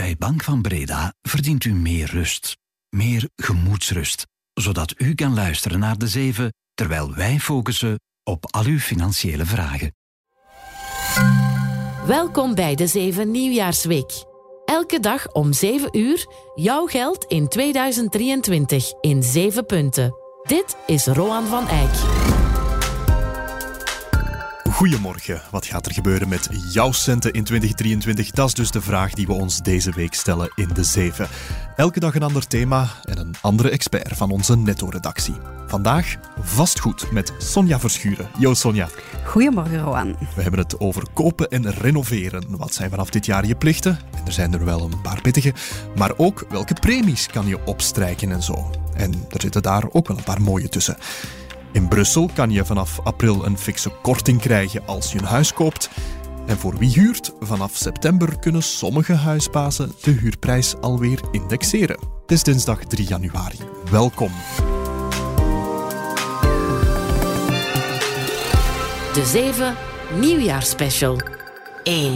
Bij Bank van Breda verdient u meer rust. Meer gemoedsrust. Zodat u kan luisteren naar de 7, terwijl wij focussen op al uw financiële vragen. Welkom bij de 7 Nieuwjaarsweek. Elke dag om 7 uur, jouw geld in 2023 in 7 punten. Dit is Roan van Eyck. Goedemorgen. Wat gaat er gebeuren met jouw centen in 2023? Dat is dus de vraag die we ons deze week stellen in de 7. Elke dag een ander thema en een andere expert van onze Netto-redactie. Vandaag vastgoed met Sonja Verschuren. Yo Sonja. Goedemorgen Roan. We hebben het over kopen en renoveren. Wat zijn vanaf dit jaar je plichten? En er zijn er wel een paar pittige. Maar ook welke premies kan je opstrijken en zo. En er zitten daar ook wel een paar mooie tussen. In Brussel kan je vanaf april een fikse korting krijgen als je een huis koopt. En voor wie huurt, vanaf september kunnen sommige huisbazen de huurprijs alweer indexeren. Het is dinsdag 3 januari. Welkom. De 7 Nieuwjaarsspecial 1.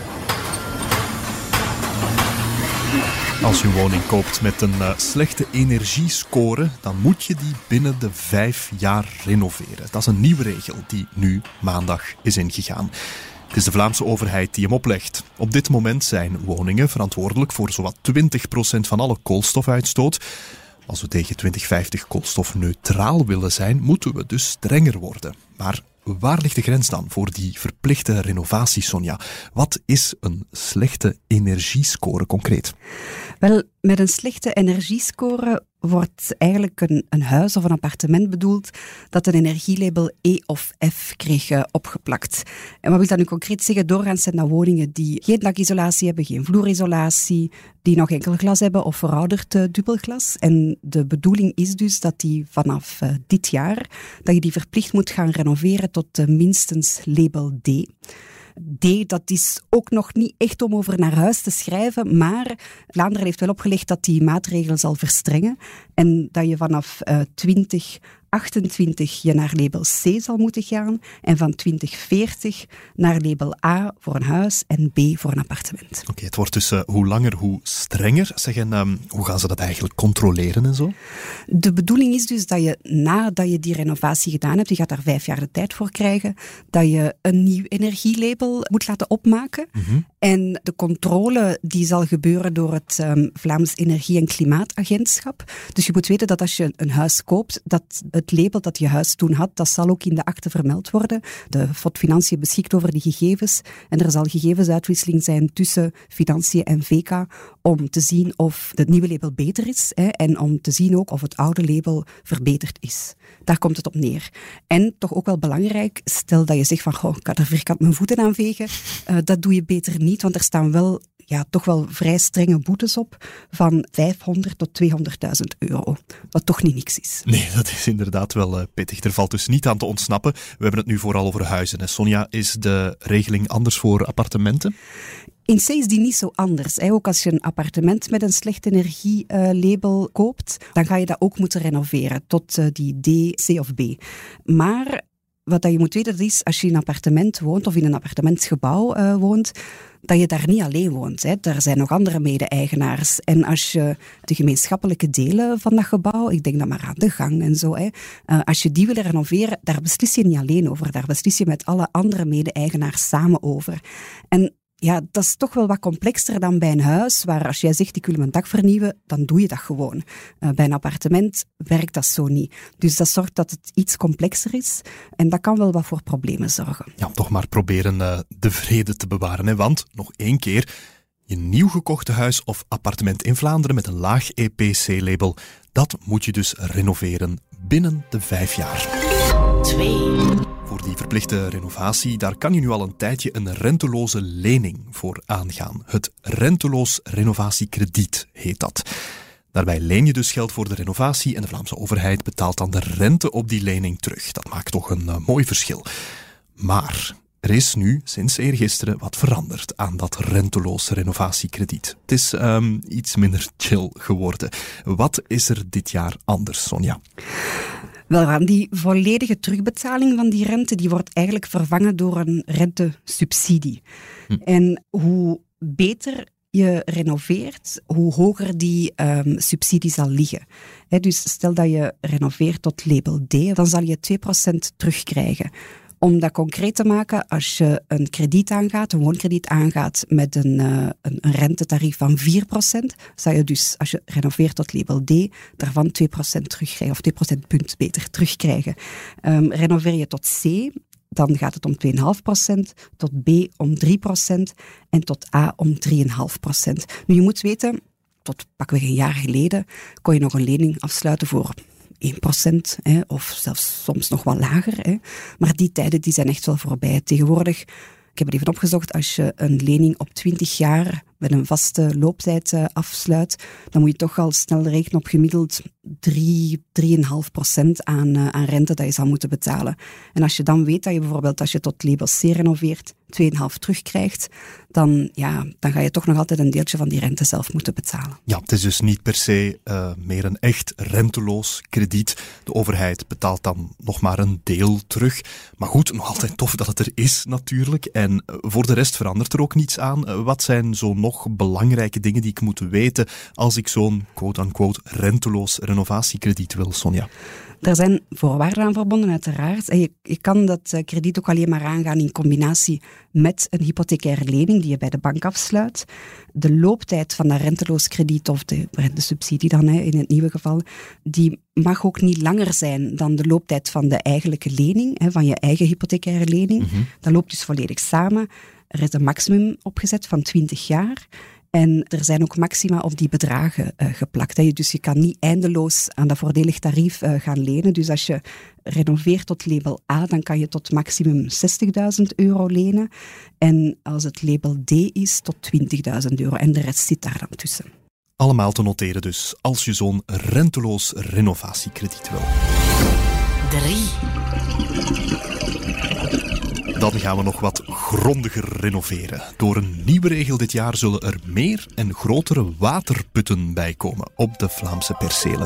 Als je een woning koopt met een slechte energiescore, dan moet je die binnen de 5 jaar renoveren. Dat is een nieuwe regel die nu maandag is ingegaan. Het is de Vlaamse overheid die hem oplegt. Op dit moment zijn woningen verantwoordelijk voor zowat 20% van alle koolstofuitstoot. Als we tegen 2050 koolstofneutraal willen zijn, moeten we dus strenger worden. Maar waar ligt de grens dan voor die verplichte renovatie, Sonja? Wat is een slechte energiescore concreet? Wel, met een slechte energiescore wordt eigenlijk een huis of een appartement bedoeld dat een energielabel E of F kreeg opgeplakt. En wat wil dat nu concreet zeggen? Doorgaans zijn dat woningen die geen dakisolatie hebben, geen vloerisolatie, die nog enkel glas hebben of verouderd dubbelglas. En de bedoeling is dus dat die vanaf dit jaar, dat je die verplicht moet gaan renoveren tot minstens label D. D, dat is ook nog niet echt om over naar huis te schrijven, maar Vlaanderen heeft wel opgelegd dat die maatregel zal verstrengen en dat je vanaf 2028 je naar label C zal moeten gaan en van 2040 naar label A voor een huis en B voor een appartement. Oké, het wordt dus hoe langer, hoe strenger. Zeg, en hoe gaan ze dat eigenlijk controleren en zo? De bedoeling is dus dat je nadat je die renovatie gedaan hebt, je gaat daar 5 jaar de tijd voor krijgen, dat je een nieuw energielabel moet laten opmaken. Mm-hmm. En de controle die zal gebeuren door het Vlaams Energie- en Klimaatagentschap. Dus je moet weten dat als je een huis koopt, dat het label dat je huis toen had, dat zal ook in de akte vermeld worden. De FOD Financiën beschikt over die gegevens en er zal gegevensuitwisseling zijn tussen Financiën en VK om te zien of het nieuwe label beter is en om te zien ook of het oude label verbeterd is. Daar komt het op neer. En toch ook wel belangrijk, stel dat je zegt van, ik ga er vierkant mijn voeten aan vegen, dat doe je beter niet, want er staan wel toch wel vrij strenge boetes op van 500 tot 200.000 euro. Wat toch niet niks is. Nee, dat is inderdaad wel pittig. Er valt dus niet aan te ontsnappen. We hebben het nu vooral over huizen. En Sonja, is de regeling anders voor appartementen? In C is die niet zo anders. Ook als je een appartement met een slecht energielabel koopt, dan ga je dat ook moeten renoveren tot die D, C of B. Maar wat je moet weten is, als je in een appartement woont of in een appartementsgebouw woont, dat je daar niet alleen woont. Er zijn nog andere mede-eigenaars. En als je de gemeenschappelijke delen van dat gebouw, ik denk dan maar aan de gang en zo, als je die wil renoveren, daar beslis je niet alleen over. Daar beslis je met alle andere mede-eigenaars samen over. En ja, dat is toch wel wat complexer dan bij een huis, waar als jij zegt, ik wil mijn dak vernieuwen, dan doe je dat gewoon. Bij een appartement werkt dat zo niet. Dus dat zorgt dat het iets complexer is en dat kan wel wat voor problemen zorgen. Ja, toch maar proberen de vrede te bewaren. Hè? Want, nog 1 keer, je nieuw gekochte huis of appartement in Vlaanderen met een laag EPC-label, dat moet je dus renoveren binnen de 5 jaar. 2. Voor die verplichte renovatie, daar kan je nu al een tijdje een renteloze lening voor aangaan. Het renteloos renovatiekrediet heet dat. Daarbij leen je dus geld voor de renovatie en de Vlaamse overheid betaalt dan de rente op die lening terug. Dat maakt toch een mooi verschil. Maar er is nu sinds eergisteren wat veranderd aan dat renteloos renovatiekrediet. Het is iets minder chill geworden. Wat is er dit jaar anders, Sonja? Wel, aan die volledige terugbetaling van die rente, die wordt eigenlijk vervangen door een rentesubsidie. En hoe beter je renoveert, hoe hoger die subsidie zal liggen. Dus stel dat je renoveert tot label D, dan zal je 2% terugkrijgen. Om dat concreet te maken, als je een krediet aangaat, een woonkrediet aangaat met een rentetarief van 4%, zal je dus, als je renoveert tot label D, daarvan 2% terugkrijgen, of 2% punt beter terugkrijgen. Renoveer je tot C, dan gaat het om 2,5%, tot B om 3% en tot A om 3,5%. Nu, je moet weten, tot pakweg een jaar geleden kon je nog een lening afsluiten voor 1%, of zelfs soms nog wat lager. Maar die tijden die zijn echt wel voorbij. Tegenwoordig, ik heb het even opgezocht, als je een lening op 20 jaar met een vaste looptijd afsluit, dan moet je toch al snel rekenen op gemiddeld 3,5% aan rente dat je zal moeten betalen. En als je dan weet dat je bijvoorbeeld, als je tot label C renoveert, 2,5 terugkrijgt, dan ga je toch nog altijd een deeltje van die rente zelf moeten betalen. Ja, het is dus niet per se meer een echt renteloos krediet. De overheid betaalt dan nog maar een deel terug. Maar goed, nog altijd tof dat het er is natuurlijk. En voor de rest verandert er ook niets aan. Wat zijn zo nog belangrijke dingen die ik moet weten als ik zo'n quote-unquote renteloos renovatiekrediet wil, Sonja? Er zijn voorwaarden aan verbonden, uiteraard. En je kan dat krediet ook alleen maar aangaan in combinatie met een hypothecaire lening die je bij de bank afsluit. De looptijd van dat renteloos krediet, of de rentesubsidie dan in het nieuwe geval, die mag ook niet langer zijn dan de looptijd van de eigenlijke lening, van je eigen hypothecaire lening. Mm-hmm. Dat loopt dus volledig samen. Er is een maximum opgezet van 20 jaar. En er zijn ook maxima op die bedragen geplakt. Dus je kan niet eindeloos aan dat voordelig tarief gaan lenen. Dus als je renoveert tot label A, dan kan je tot maximum €60.000 lenen. En als het label D is, tot €20.000. En de rest zit daar dan tussen. Allemaal te noteren dus, als je zo'n renteloos renovatiekrediet wil. 3. Dan gaan we nog wat grondiger renoveren. Door een nieuwe regel dit jaar zullen er meer en grotere waterputten bijkomen op de Vlaamse percelen.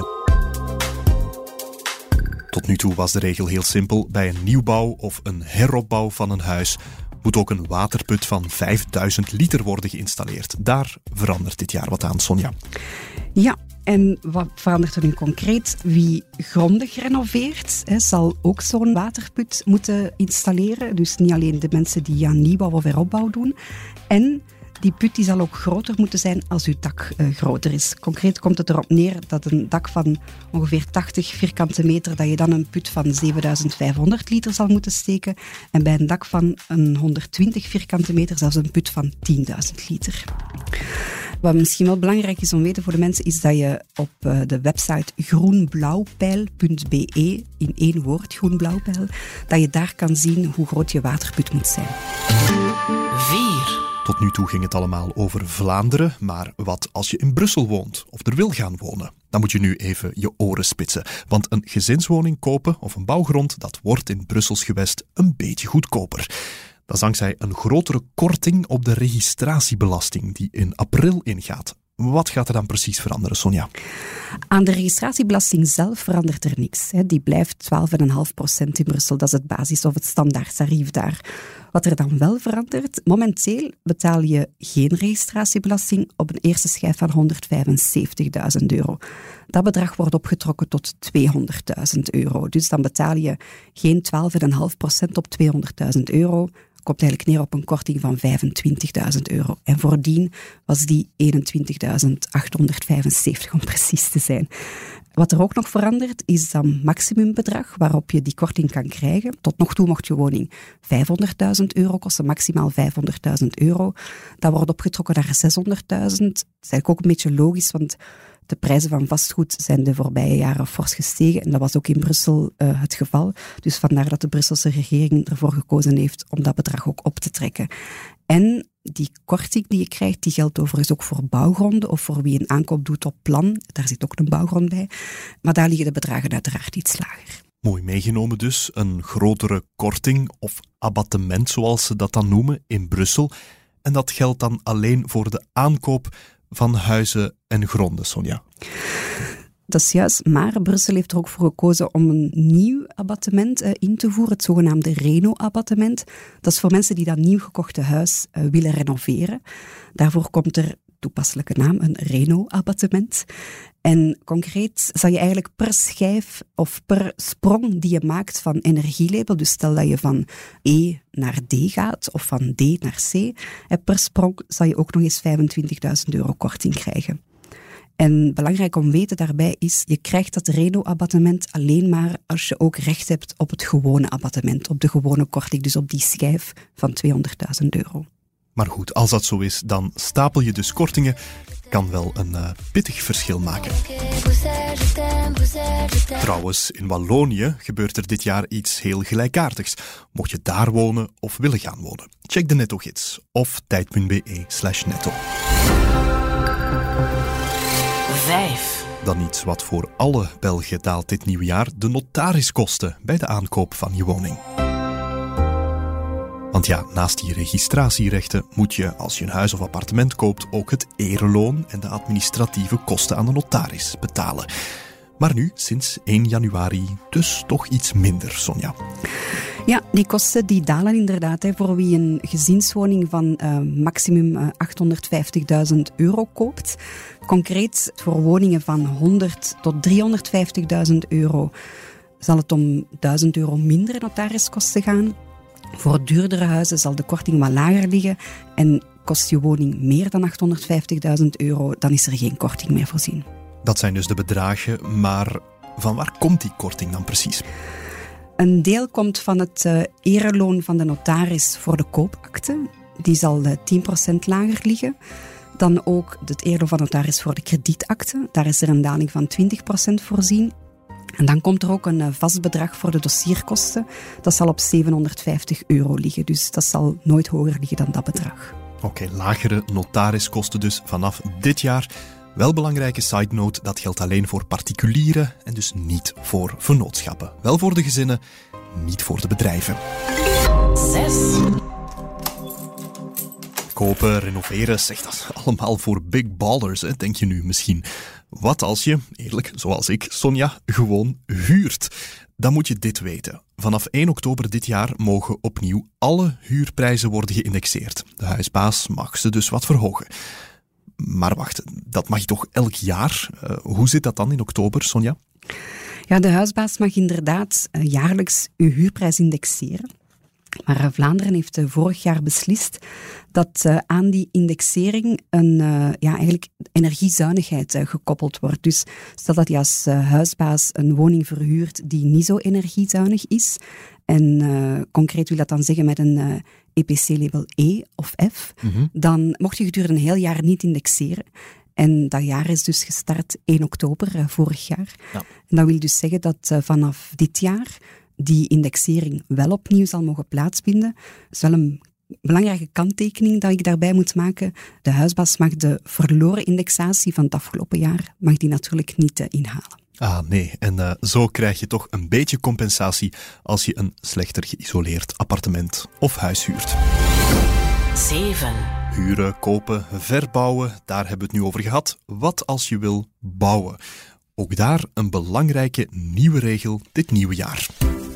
Tot nu toe was de regel heel simpel. Bij een nieuwbouw of een heropbouw van een huis moet ook een waterput van 5000 liter worden geïnstalleerd. Daar verandert dit jaar wat aan, Sonja. Ja. En wat verandert er nu concreet? Wie grondig renoveert, zal ook zo'n waterput moeten installeren. Dus niet alleen de mensen die aan nieuwbouw of heropbouw doen. En die put die zal ook groter moeten zijn als uw dak groter is. Concreet komt het erop neer dat een dak van ongeveer 80 vierkante meter, dat je dan een put van 7500 liter zal moeten steken. En bij een dak van een 120 vierkante meter zelfs een put van 10.000 liter. Wat misschien wel belangrijk is om te weten voor de mensen, is dat je op de website groenblauwpeil.be, in 1 woord, groenblauwpeil, dat je daar kan zien hoe groot je waterput moet zijn. 4. Tot nu toe ging het allemaal over Vlaanderen, maar wat als je in Brussel woont of er wil gaan wonen? Dan moet je nu even je oren spitsen. Want een gezinswoning kopen of een bouwgrond, dat wordt in Brussels gewest een beetje goedkoper. Dat is dankzij een grotere korting op de registratiebelasting die in april ingaat. Wat gaat er dan precies veranderen, Sonja? Aan de registratiebelasting zelf verandert er niks. Die blijft 12,5% in Brussel. Dat is het basis- of het standaardtarief daar. Wat er dan wel verandert, momenteel betaal je geen registratiebelasting op een eerste schijf van €175.000. Dat bedrag wordt opgetrokken tot €200.000. Dus dan betaal je geen 12,5% op €200.000. Komt eigenlijk neer op een korting van €25.000. En voordien was die €21.875 om precies te zijn. Wat er ook nog verandert, is dat maximumbedrag waarop je die korting kan krijgen. Tot nog toe mocht je woning €500.000 kosten, maximaal €500.000. Dat wordt opgetrokken naar €600.000. Dat is eigenlijk ook een beetje logisch, want de prijzen van vastgoed zijn de voorbije jaren fors gestegen en dat was ook in Brussel het geval. Dus vandaar dat de Brusselse regering ervoor gekozen heeft om dat bedrag ook op te trekken. En die korting die je krijgt, die geldt overigens ook voor bouwgronden of voor wie een aankoop doet op plan. Daar zit ook een bouwgrond bij. Maar daar liggen de bedragen uiteraard iets lager. Mooi meegenomen dus, een grotere korting of abattement zoals ze dat dan noemen in Brussel. En dat geldt dan alleen voor de aankoop van huizen en gronden, Sonja. Dat is juist, maar Brussel heeft er ook voor gekozen om een nieuw abattement in te voeren, het zogenaamde Reno-abattement. Dat is voor mensen die dat nieuw gekochte huis willen renoveren. Daarvoor komt er toepasselijke naam, een Reno-abattement. En concreet zal je eigenlijk per schijf of per sprong die je maakt van energielabel, dus stel dat je van E naar D gaat of van D naar C, per sprong zal je ook nog eens €25.000 korting krijgen. En belangrijk om te weten daarbij is, je krijgt dat Reno-abattement alleen maar als je ook recht hebt op het gewone abattement, op de gewone korting, dus op die schijf van €200.000. Maar goed, als dat zo is, dan stapel je dus kortingen. Kan wel een pittig verschil maken. Trouwens, in Wallonië gebeurt er dit jaar iets heel gelijkaardigs. Mocht je daar wonen of willen gaan wonen. Check de netto-gids of tijd.be/netto. 5. Dan iets wat voor alle Belgen daalt dit nieuwe jaar: de notariskosten bij de aankoop van je woning. Want ja, naast die registratierechten moet je, als je een huis of appartement koopt, ook het ereloon en de administratieve kosten aan de notaris betalen. Maar nu, sinds 1 januari, dus toch iets minder, Sonja. Ja, die kosten die dalen inderdaad voor wie een gezinswoning van maximum €850.000 koopt. Concreet voor woningen van €100.000 tot €350.000 zal het om €1.000 minder notariskosten gaan. Voor duurdere huizen zal de korting wat lager liggen en kost je woning meer dan €850.000, dan is er geen korting meer voorzien. Dat zijn dus de bedragen, maar van waar komt die korting dan precies? Een deel komt van het ereloon van de notaris voor de koopakte. Die zal 10% lager liggen. Dan ook het ereloon van de notaris voor de kredietakte. Daar is er een daling van 20% voorzien. En dan komt er ook een vast bedrag voor de dossierkosten. Dat zal op €750 liggen. Dus dat zal nooit hoger liggen dan dat bedrag. Oké, lagere notariskosten dus vanaf dit jaar. Wel belangrijke side note, dat geldt alleen voor particulieren en dus niet voor vennootschappen. Wel voor de gezinnen, niet voor de bedrijven. 6. Kopen, renoveren, zeg, dat is allemaal voor big ballers, hè, denk je nu misschien. Wat als je, eerlijk, zoals ik, Sonja, gewoon huurt? Dan moet je dit weten. Vanaf 1 oktober dit jaar mogen opnieuw alle huurprijzen worden geïndexeerd. De huisbaas mag ze dus wat verhogen. Maar wacht, dat mag je toch elk jaar? Hoe zit dat dan in oktober, Sonja? Ja, de huisbaas mag inderdaad jaarlijks uw huurprijs indexeren. Maar Vlaanderen heeft vorig jaar beslist dat aan die indexering eigenlijk energiezuinigheid gekoppeld wordt. Dus stel dat je als huisbaas een woning verhuurt die niet zo energiezuinig is, en concreet wil dat dan zeggen met een EPC-label E of F, dan mocht je gedurende een heel jaar niet indexeren. En dat jaar is dus gestart 1 oktober vorig jaar. Ja. En dat wil dus zeggen dat vanaf dit jaar die indexering wel opnieuw zal mogen plaatsvinden. Dat is wel een belangrijke kanttekening dat ik daarbij moet maken. De huisbaas mag de verloren indexatie van het afgelopen jaar mag die natuurlijk niet inhalen. Ah, nee. En zo krijg je toch een beetje compensatie als je een slechter geïsoleerd appartement of huis huurt. 7. Huren, kopen, verbouwen, daar hebben we het nu over gehad. Wat als je wil bouwen? Ook daar een belangrijke nieuwe regel dit nieuwe jaar.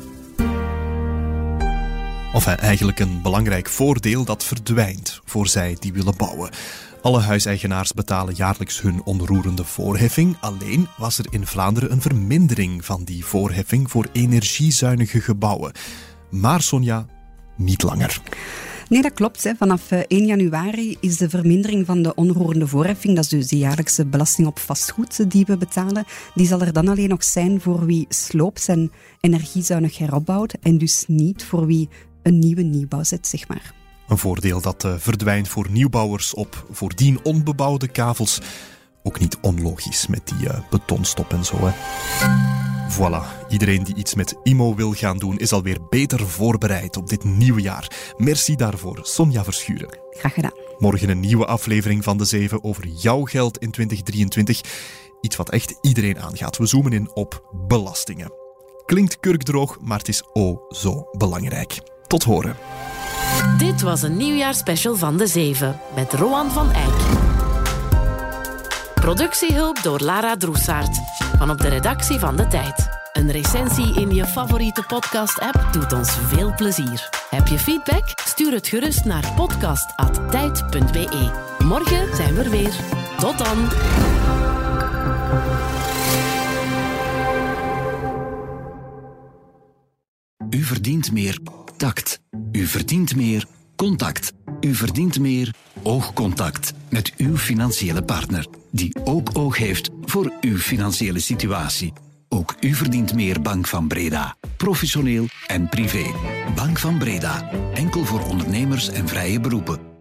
Of eigenlijk een belangrijk voordeel dat verdwijnt voor zij die willen bouwen. Alle huiseigenaars betalen jaarlijks hun onroerende voorheffing. Alleen was er in Vlaanderen een vermindering van die voorheffing voor energiezuinige gebouwen. Maar Sonja, niet langer. Nee, dat klopt. Vanaf 1 januari is de vermindering van de onroerende voorheffing, dat is dus de jaarlijkse belasting op vastgoed die we betalen, die zal er dan alleen nog zijn voor wie sloopt en energiezuinig heropbouwt en dus niet voor wie een nieuwe nieuwbouw zet, zeg maar. Een voordeel dat verdwijnt voor nieuwbouwers op voordien onbebouwde kavels. Ook niet onlogisch met die betonstop en zo, hè. Voilà, iedereen die iets met IMO wil gaan doen is alweer beter voorbereid op dit nieuwe jaar. Merci daarvoor, Sonja Verschuren. Graag gedaan. Morgen een nieuwe aflevering van De Zeven over jouw geld in 2023. Iets wat echt iedereen aangaat. We zoomen in op belastingen. Klinkt kurkdroog, maar het is zo belangrijk. Tot horen. Dit was een nieuwjaarsspecial van De Zeven met Roan van Eyck. Productiehulp door Lara Droesaert van op de redactie van De Tijd. Een recensie in je favoriete podcast-app doet ons veel plezier. Heb je feedback? Stuur het gerust naar podcast@tijd.be. Morgen zijn we er weer. Tot dan. U verdient meer tact. U verdient meer contact. U verdient meer oogcontact met uw financiële partner, die ook oog heeft voor uw financiële situatie. Ook u verdient meer Bank van Breda. Professioneel en privé. Bank van Breda. Enkel voor ondernemers en vrije beroepen.